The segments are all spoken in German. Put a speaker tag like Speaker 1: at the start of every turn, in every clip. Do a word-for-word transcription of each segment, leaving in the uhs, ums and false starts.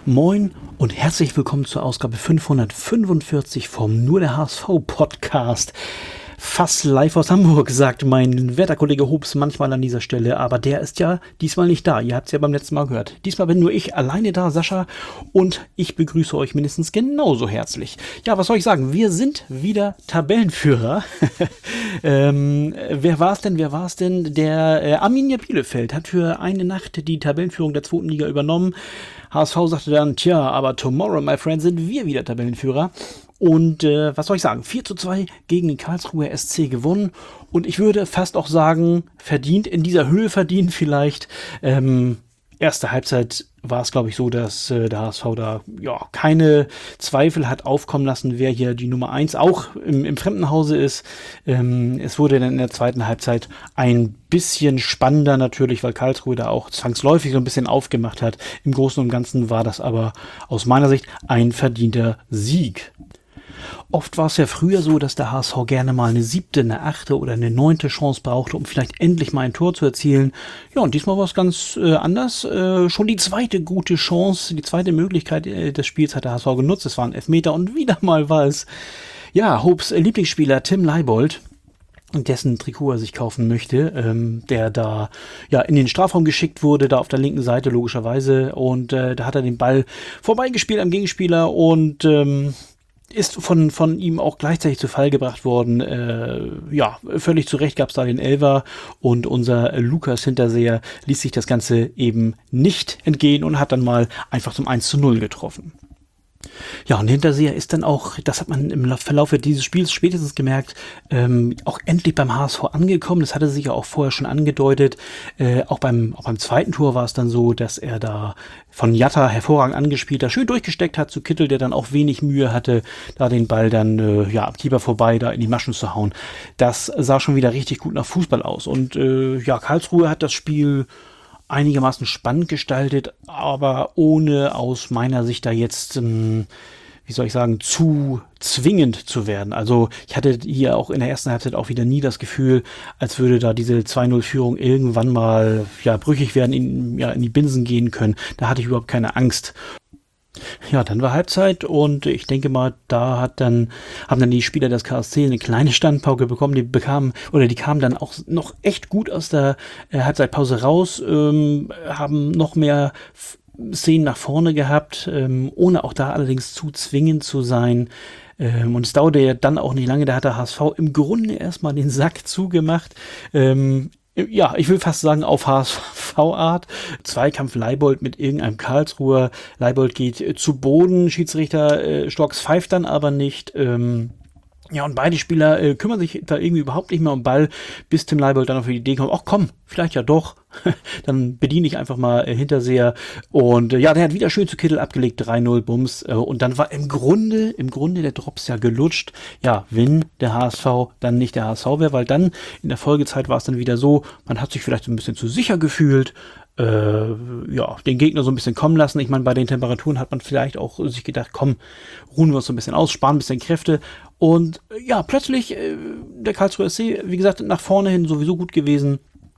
Speaker 1: Moin und herzlich willkommen zur Ausgabe fünfhundertfünfundvierzig vom Nur der H S V Podcast. Fast live aus Hamburg, sagt mein Wetterkollege Hobbs manchmal an dieser Stelle, aber der ist ja diesmal nicht da. Ihr habt es ja beim letzten Mal gehört. Diesmal bin nur ich alleine da, Sascha, und ich begrüße euch mindestens genauso herzlich. Ja, was soll ich sagen? Wir sind wieder Tabellenführer. ähm, wer war es denn? Wer war es denn? Der äh, Arminia Bielefeld hat für eine Nacht die Tabellenführung der zweiten Liga übernommen. H S V sagte dann, tja, aber tomorrow, my friend, sind wir wieder Tabellenführer. Und äh, was soll ich sagen? vier zu zwei gegen den Karlsruher S C gewonnen. Und ich würde fast auch sagen, verdient, in dieser Höhe verdient vielleicht. Ähm, erste Halbzeit war es, glaube ich, so, dass äh, der H S V da ja keine Zweifel hat aufkommen lassen, wer hier die Nummer eins auch im, im Fremdenhause ist. Ähm, es wurde dann in der zweiten Halbzeit ein bisschen spannender natürlich, weil Karlsruhe da auch zwangsläufig so ein bisschen aufgemacht hat. Im Großen und Ganzen war das aber aus meiner Sicht ein verdienter Sieg. Oft war es ja früher so, dass der H S V gerne mal eine siebte, eine achte oder eine neunte Chance brauchte, um vielleicht endlich mal ein Tor zu erzielen. Ja, und diesmal war es ganz äh, anders. Äh, schon die zweite gute Chance, die zweite Möglichkeit äh, des Spiels hat der H S V genutzt. Es waren Elfmeter und wieder mal war es, ja, Hopes Lieblingsspieler Tim Leibold, dessen Trikot er sich kaufen möchte, ähm, der da ja in den Strafraum geschickt wurde, da auf der linken Seite logischerweise. Und äh, da hat er den Ball vorbeigespielt am Gegenspieler und ähm, ist von von ihm auch gleichzeitig zu Fall gebracht worden. Äh, ja, völlig zu Recht gab es da den Elfer und unser Lukas Hinterseher ließ sich das Ganze eben nicht entgehen und hat dann mal einfach zum eins zu null getroffen. Ja, und Hinterseher ist dann auch, das hat man im Verlauf dieses Spiels spätestens gemerkt, ähm, auch endlich beim H S V angekommen. Das hatte sich ja auch vorher schon angedeutet. Äh, auch beim auch beim zweiten Tor war es dann so, dass er da von Jatta hervorragend angespielt, da schön durchgesteckt hat zu Kittel, der dann auch wenig Mühe hatte, da den Ball dann äh, ja am Keeper vorbei da in die Maschen zu hauen. Das sah schon wieder richtig gut nach Fußball aus. Und äh, ja, Karlsruhe hat das Spiel einigermaßen spannend gestaltet, aber ohne aus meiner Sicht da jetzt, ähm, wie soll ich sagen, zu zwingend zu werden. Also ich hatte hier auch in der ersten Halbzeit auch wieder nie das Gefühl, als würde da diese zwei null Führung irgendwann mal ja brüchig werden, in, ja, in die Binsen gehen können. Da hatte ich überhaupt keine Angst. Ja, dann war Halbzeit und ich denke mal, da hat dann, haben dann die Spieler des K S C eine kleine Standpauke bekommen, die bekamen, oder die kamen dann auch noch echt gut aus der äh, Halbzeitpause raus, ähm, haben noch mehr F- Szenen nach vorne gehabt, ähm, ohne auch da allerdings zu zwingend zu sein. Ähm, und es dauerte ja dann auch nicht lange, da hat der H S V im Grunde erstmal den Sack zugemacht. Ähm, Ja, ich will fast sagen, auf H S V-Art. Zweikampf Leibold mit irgendeinem Karlsruher. Leibold geht äh, zu Boden, Schiedsrichter äh, Stocks pfeift dann aber nicht. Ähm, ja, und beide Spieler äh, kümmern sich da irgendwie überhaupt nicht mehr um den Ball, bis Tim Leibold dann auf die Idee kommt, ach komm, vielleicht ja doch. Dann bediene ich einfach mal äh, Hinterseher. Und äh, ja, der hat wieder schön zu Kittel abgelegt, drei null Bums. Äh, und dann war im Grunde, im Grunde der Drops ja gelutscht. Ja, wenn der H S V dann nicht der H S V wäre, weil dann in der Folgezeit war es dann wieder so, man hat sich vielleicht so ein bisschen zu sicher gefühlt. Äh, ja, den Gegner so ein bisschen kommen lassen. Ich meine, bei den Temperaturen hat man vielleicht auch sich gedacht, komm, ruhen wir uns so ein bisschen aus, sparen ein bisschen Kräfte. Und äh, ja, plötzlich, äh, der Karlsruher S C, wie gesagt, nach vorne hin sowieso gut gewesen.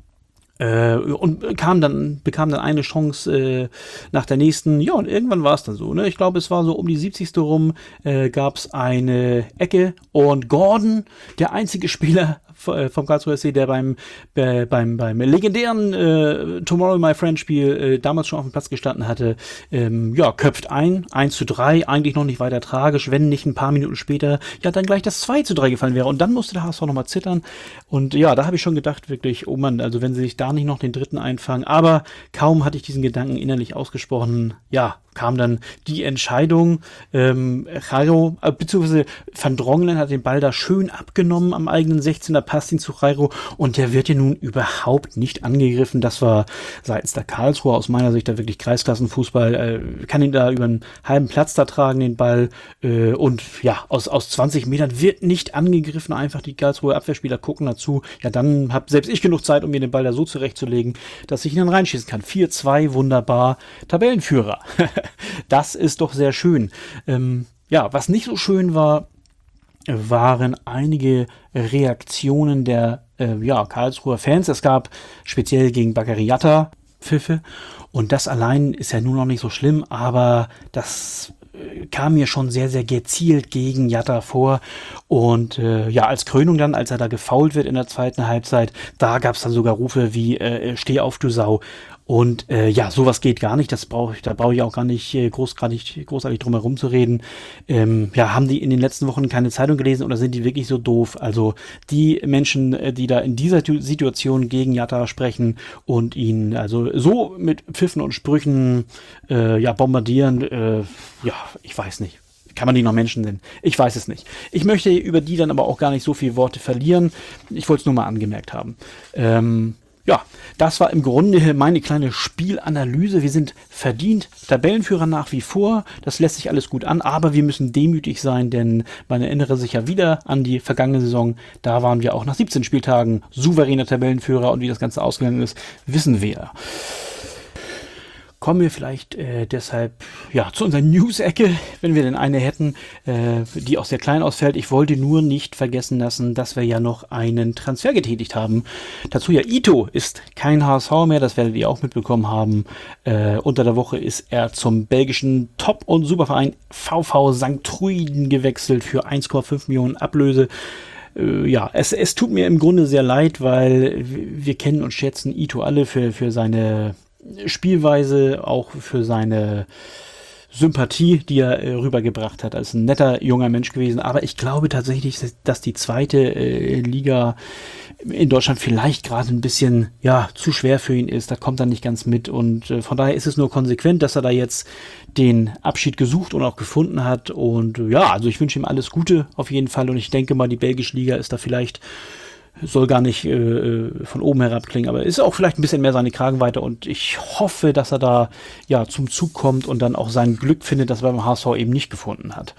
Speaker 1: Äh, und kam dann, bekam dann eine Chance äh, nach der nächsten. Ja, und irgendwann war es dann so. Ne? Ich glaube, es war so um die siebzigste rum, äh, gab es eine Ecke und Gordon, der einzige Spieler vom Karlsruher S C, der beim, äh, beim, beim legendären äh, Tomorrow My Friend Spiel äh, damals schon auf dem Platz gestanden hatte, ähm, ja, köpft ein, eins zu drei, eigentlich noch nicht weiter tragisch, wenn nicht ein paar Minuten später, ja, dann gleich das zwei zu drei gefallen wäre und dann musste der H S V nochmal zittern und ja, da habe ich schon gedacht, wirklich, oh Mann, also wenn sie sich da nicht noch den dritten einfangen, aber kaum hatte ich diesen Gedanken innerlich ausgesprochen, ja, kam dann die Entscheidung, ähm, Jairo, äh, beziehungsweise Van Drongelen hat den Ball da schön abgenommen am eigenen sechzehner, passt ihn zu Jairo und der wird ja nun überhaupt nicht angegriffen. Das war seitens der Karlsruher aus meiner Sicht da wirklich Kreisklassenfußball, äh, kann ihn da über einen halben Platz da tragen, den Ball äh, und ja, aus, aus zwanzig Metern wird nicht angegriffen, einfach die Karlsruher Abwehrspieler gucken dazu, ja dann habe selbst ich genug Zeit, um mir den Ball da so zurechtzulegen, dass ich ihn dann reinschießen kann. vier zwei, wunderbar, Tabellenführer. Das ist doch sehr schön. Ähm, ja, was nicht so schön war, waren einige Reaktionen der äh, ja, Karlsruher Fans. Es gab speziell gegen Bakary Jatta Abpfiffe. Und das allein ist ja nur noch nicht so schlimm, aber das kam mir schon sehr, sehr gezielt gegen Jatta vor. Und äh, ja, als Krönung dann, als er da gefoult wird in der zweiten Halbzeit, da gab es dann sogar Rufe wie äh, steh auf, du Sau. Und äh, ja, sowas geht gar nicht. Das brauche ich, da brauche ich auch gar nicht äh, großartig, großartig drum herum zu reden. Ähm, ja, haben die in den letzten Wochen keine Zeitung gelesen oder sind die wirklich so doof? Also die Menschen, äh, die da in dieser Situation gegen Jatta sprechen und ihn also so mit Pfiffen und Sprüchen äh, ja bombardieren, äh, ja, ich weiß nicht. Kann man die noch Menschen nennen? Ich weiß es nicht. Ich möchte über die dann aber auch gar nicht so viele Worte verlieren. Ich wollte es nur mal angemerkt haben. Ähm, Ja, das war im Grunde meine kleine Spielanalyse. Wir sind verdient Tabellenführer nach wie vor. Das lässt sich alles gut an, aber wir müssen demütig sein, denn man erinnere sich ja wieder an die vergangene Saison. Da waren wir auch nach siebzehn Spieltagen souveräner Tabellenführer und wie das Ganze ausgegangen ist, wissen wir. Kommen wir vielleicht äh, deshalb ja zu unserer News-Ecke, wenn wir denn eine hätten, äh, die auch sehr klein ausfällt. Ich wollte nur nicht vergessen lassen, dass wir ja noch einen Transfer getätigt haben. Tatsuya Ito ist kein H S V mehr, das werdet ihr auch mitbekommen haben. Äh, unter der Woche ist er zum belgischen Top- und Superverein V V Sankt Truiden gewechselt für eins Komma fünf Millionen Ablöse. Äh, ja, es, es tut mir im Grunde sehr leid, weil wir kennen und schätzen Ito alle für, für seine Spielweise, auch für seine Sympathie, die er äh, rübergebracht hat. Er ist ein netter junger Mensch gewesen, aber ich glaube tatsächlich, dass die zweite äh, Liga in Deutschland vielleicht gerade ein bisschen ja zu schwer für ihn ist. Da kommt er nicht ganz mit und äh, von daher ist es nur konsequent, dass er da jetzt den Abschied gesucht und auch gefunden hat und äh, ja, also ich wünsche ihm alles Gute auf jeden Fall und ich denke mal, die belgische Liga ist da vielleicht soll gar nicht äh, von oben herab klingen, aber ist auch vielleicht ein bisschen mehr seine Kragenweite und ich hoffe, dass er da ja zum Zug kommt und dann auch sein Glück findet, das er beim H S V eben nicht gefunden hat.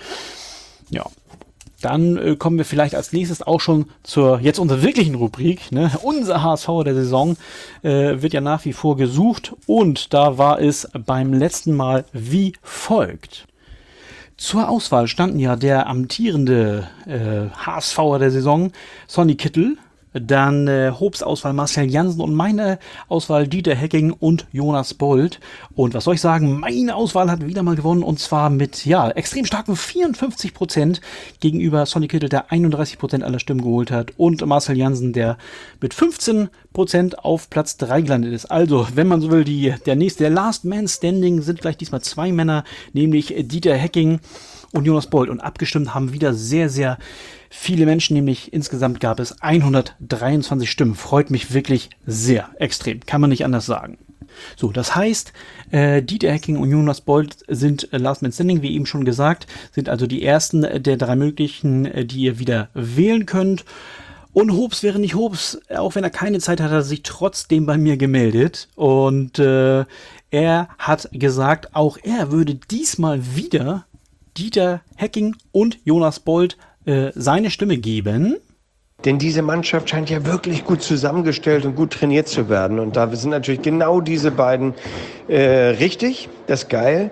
Speaker 1: Ja, dann äh, kommen wir vielleicht als nächstes auch schon zur jetzt unserer wirklichen Rubrik. Ne? Unser H S V der Saison äh, wird ja nach wie vor gesucht und da war es beim letzten Mal wie folgt. Zur Auswahl standen ja der amtierende äh, H S V'er der Saison, Sonny Kittel, dann äh, Hobs Auswahl Marcel Jansen und meine Auswahl Dieter Hecking und Jonas Bold. Und was soll ich sagen, meine Auswahl hat wieder mal gewonnen und zwar mit ja extrem starken vierundfünfzig Prozent gegenüber Sonny Kittel, der einunddreißig Prozent aller Stimmen geholt hat und Marcel Jansen, der mit fünfzehn Prozent auf Platz drei gelandet ist. Also, wenn man so will, die, der nächste, der Last Man Standing sind gleich diesmal zwei Männer, nämlich Dieter Hecking und Jonas Bold. Und abgestimmt haben wieder sehr, sehr viele Menschen, nämlich insgesamt gab es hundertdreiundzwanzig Stimmen. Freut mich wirklich sehr, extrem, kann man nicht anders sagen. So, das heißt, äh, Dieter Hecking und Jonas Bold sind äh, Last Man Standing, wie eben schon gesagt, sind also die ersten der drei möglichen, äh, die ihr wieder wählen könnt. Und Hobs wäre nicht Hobs, auch wenn er keine Zeit hat, hat er sich trotzdem bei mir gemeldet. Und äh, er hat gesagt, auch er würde diesmal wieder Dieter Hecking und Jonas Bold äh, seine Stimme geben.
Speaker 2: Denn diese Mannschaft scheint ja wirklich gut zusammengestellt und gut trainiert zu werden. Und da sind natürlich genau diese beiden äh, richtig. Das ist geil.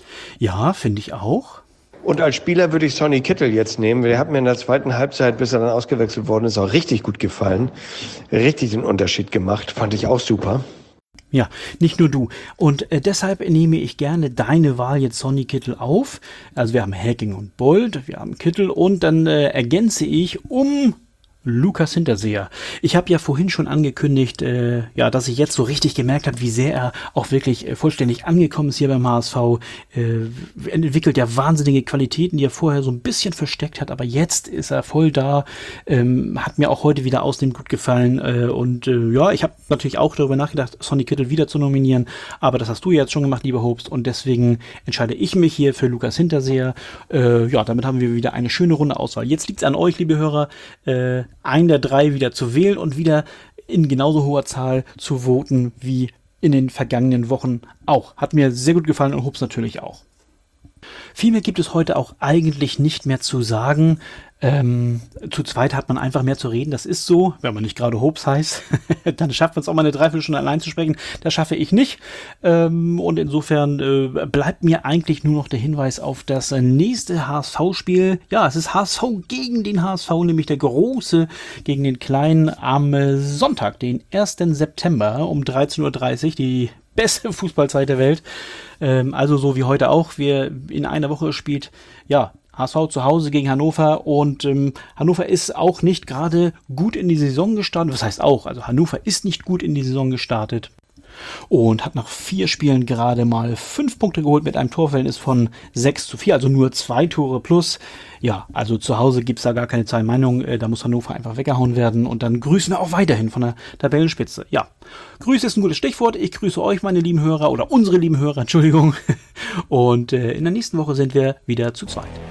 Speaker 1: Ja, finde ich auch.
Speaker 2: Und als Spieler würde ich Sonny Kittel jetzt nehmen. Der hat mir in der zweiten Halbzeit, bis er dann ausgewechselt worden ist, auch richtig gut gefallen. Richtig den Unterschied gemacht. Fand ich auch super.
Speaker 1: Ja, nicht nur du. Und äh, deshalb nehme ich gerne deine Wahl jetzt Sonny Kittel auf. Also wir haben Hecking und Bold, wir haben Kittel und dann äh, ergänze ich um Lukas Hinterseher. Ich habe ja vorhin schon angekündigt, äh, ja, dass ich jetzt so richtig gemerkt habe, wie sehr er auch wirklich äh, vollständig angekommen ist hier beim H S V. Äh, entwickelt ja wahnsinnige Qualitäten, die er vorher so ein bisschen versteckt hat, aber jetzt ist er voll da. Ähm, hat mir auch heute wieder ausnehmend gut gefallen. Äh, und äh, ja, ich habe natürlich auch darüber nachgedacht, Sonny Kittel wieder zu nominieren, aber das hast du jetzt schon gemacht, lieber Hobst, und deswegen entscheide ich mich hier für Lukas Hinterseher. Äh, ja, damit haben wir wieder eine schöne runde Auswahl. Jetzt liegt es an euch, liebe Hörer, äh, einen der drei wieder zu wählen und wieder in genauso hoher Zahl zu voten wie in den vergangenen Wochen auch. Hat mir sehr gut gefallen und Hubs natürlich auch. Viel mehr gibt es heute auch eigentlich nicht mehr zu sagen. Ähm, zu zweit hat man einfach mehr zu reden, das ist so. Wenn man nicht gerade Hobs heißt, dann schafft man es auch mal eine Dreiviertelstunde allein zu sprechen. Das schaffe ich nicht. Ähm, und insofern äh, bleibt mir eigentlich nur noch der Hinweis auf das nächste H S V-Spiel. Ja, es ist H S V gegen den H S V, nämlich der große gegen den kleinen am Sonntag, den ersten September um dreizehn Uhr dreißig. Die beste Fußballzeit der Welt. Ähm, also so wie heute auch. Wir in einer Woche spielt, ja, H S V zu Hause gegen Hannover und ähm, Hannover ist auch nicht gerade gut in die Saison gestartet. Was heißt auch? Also Hannover ist nicht gut in die Saison gestartet und hat nach vier Spielen gerade mal fünf Punkte geholt mit einem Torverhältnis von sechs zu vier, also nur zwei Tore plus. Ja, also zu Hause gibt's da gar keine zwei Meinungen, äh, da muss Hannover einfach weggehauen werden und dann grüßen wir auch weiterhin von der Tabellenspitze. Ja, Grüße ist ein gutes Stichwort. Ich grüße euch, meine lieben Hörer, oder unsere lieben Hörer, Entschuldigung. Und äh, in der nächsten Woche sind wir wieder zu zweit.